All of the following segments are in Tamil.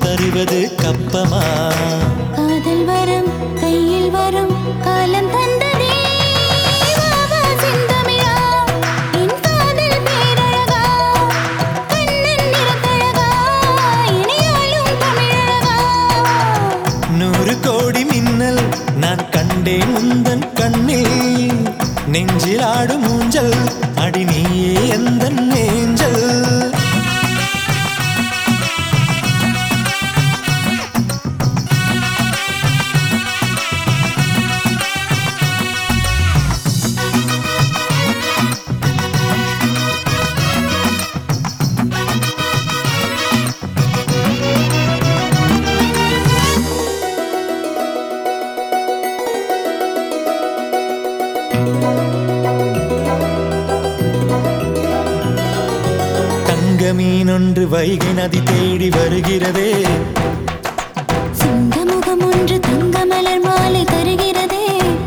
தருவது கப்பமா? காதல் வரும் கையில் வரும் காலம் தந்ததே வாவா செந்தமிழா என் காதல் பேரழகா கண்ணன் நிறத்தழகா இணையாளும் தமிழழகா 100 கோடி மின்னல் நான் கண்டேன் உந்தன் கண்ணில் நெஞ்சில் ஆடும் ஊஞ்சல் அடி நீயே எந்தன் நேஞ்சல் மீனொன்று வைகை நதி தேடி வருகிறதே சிங்கமுகம் ஒன்று தங்கமலர் மாலை தருகிறதே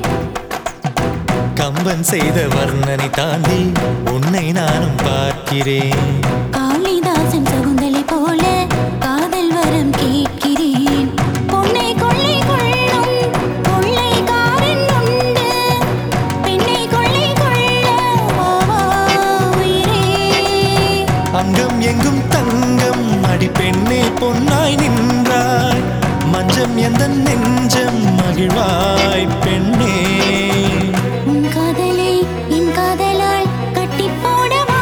கம்பன் செய்த வர்ணனை தாண்டி உன்னை நானும் பார்க்கிறேன் காளிதாசன் சகுந்தலை போல காதல் வரம் கேட்கிறேன் பொன்னை கொள்ளை கொள்ளும் கொள்ளைக்காரன் உண்டு பெண்ணை கொள்ளை கொள்ள வா உயிரே அங்கம் எங்கும் தங்கம் அடி பெண்ணே பொன்னாய் நின்றாய் மஞ்சம் எந்த நெஞ்சம் மகிழ்வாய் பெண்ணே உன் காதலை என் காதலால் கட்டி போடவா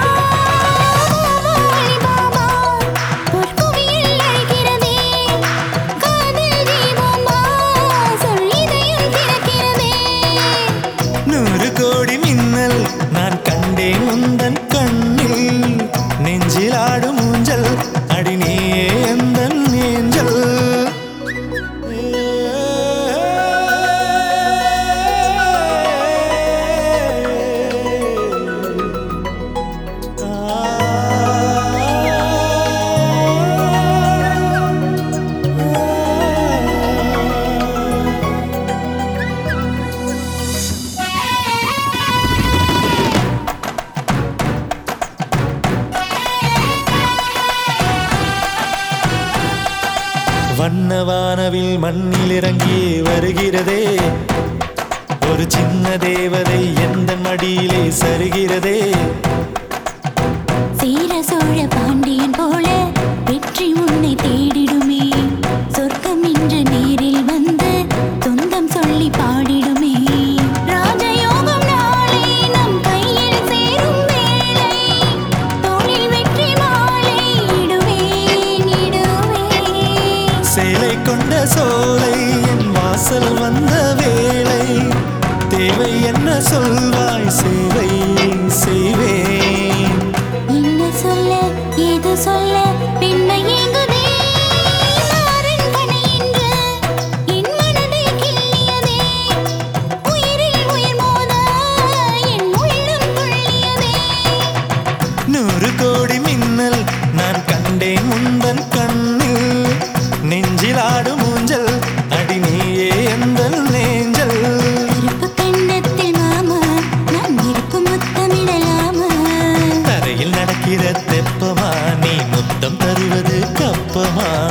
பாபா பொற்குவியில் அழைக்கிறதே காதல் தீபமா சொல்லிதையும் திறக்கிறதே 100 கோடி மின்னல் நான் கண்டேன் உந்தன் கண்ணில் நெஞ்சில் ஆடும் ஊஞ்சல் அடி நீயே எந்தன் நேஞ்சல் வண்ணவானவில் மண்ணில் இறங்கியே வருகிறதே ஒரு சின்ன தேவதை எந்த மடியிலே சருகிறதே சீர சோழ பாண்டியன் போல வெற்றி உன்னை தேடிடுமே சொர்க்கம் இன்று நேரில் வந்து சொந்தம் சொல்லி பாடிடுமே ராஜயோகம் நாளை நம் கையில் சேரும் வேளை தோளில் வெற்றி மாலை இடுவேன் சேலை கொண்ட சோலை என் வாசல் வந்த வேளை தேவை என்ன சொல்வாய் சேவை செய்வேன் என்ன சொல்ல ஏது சொல்ல பெண்மை ஏங்குதே மாறன் கனை என்று என் மனதை கிள்ளியதே உயிரில் உயிர் மோத என் உள்ளம் துள்ளியதே 100 கோடி மின்னல் நான் கண்டேன் உந்தன் கண்ணில் நெஞ்சில் ஆடும் ஊஞ்சல் அடி நீயே எந்தன் நேஞ்சல் கருப்பு கண்ணத்தில் மாமா நான் இருக்கும் முத்தமிடலாமா தரையில் நடக்கிற தெப்பமா நீ முத்தம் தருவது கப்பமா